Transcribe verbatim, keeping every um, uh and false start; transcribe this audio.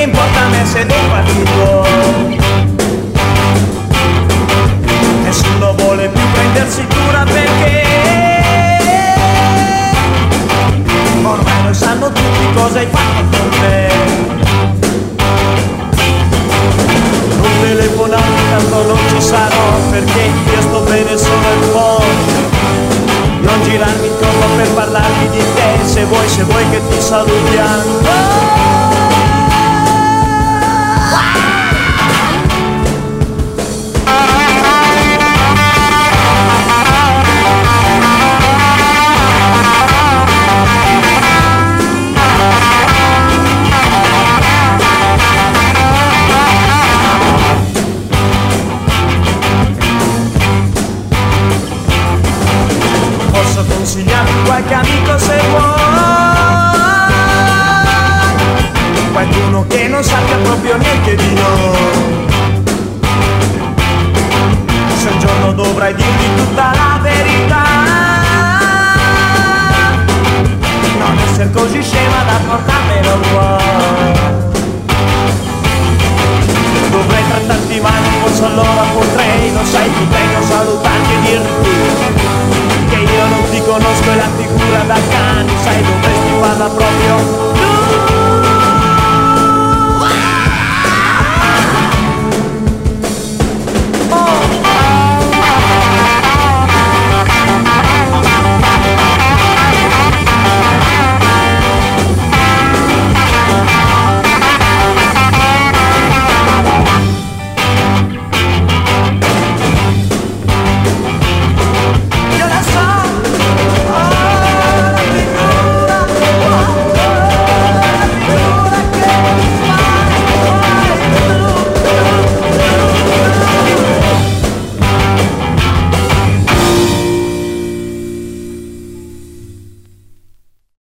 importa a me se dei partito? Nessuno vuole più prendersi cura perché ormai lo sanno tutti cosa hai fatto con me. Non telefonarmi tanto non ci sarò, perché io sto bene solo il po'. Non girarmi intorno per parlarmi di te, se vuoi, se vuoi che ti salutiamo. Posso consigliarti qualche amico se vuoi, qualcuno che non sappia proprio niente di noi. Se un giorno dovrai dirgli tutta la verità, non essere così scema da portarmelo qua. Dovrei trattarti male, forse allora potrei, lo sai, ti prego, salutarti e dirti che io non ti conosco e la figura da cani, sai, dovresti farla proprio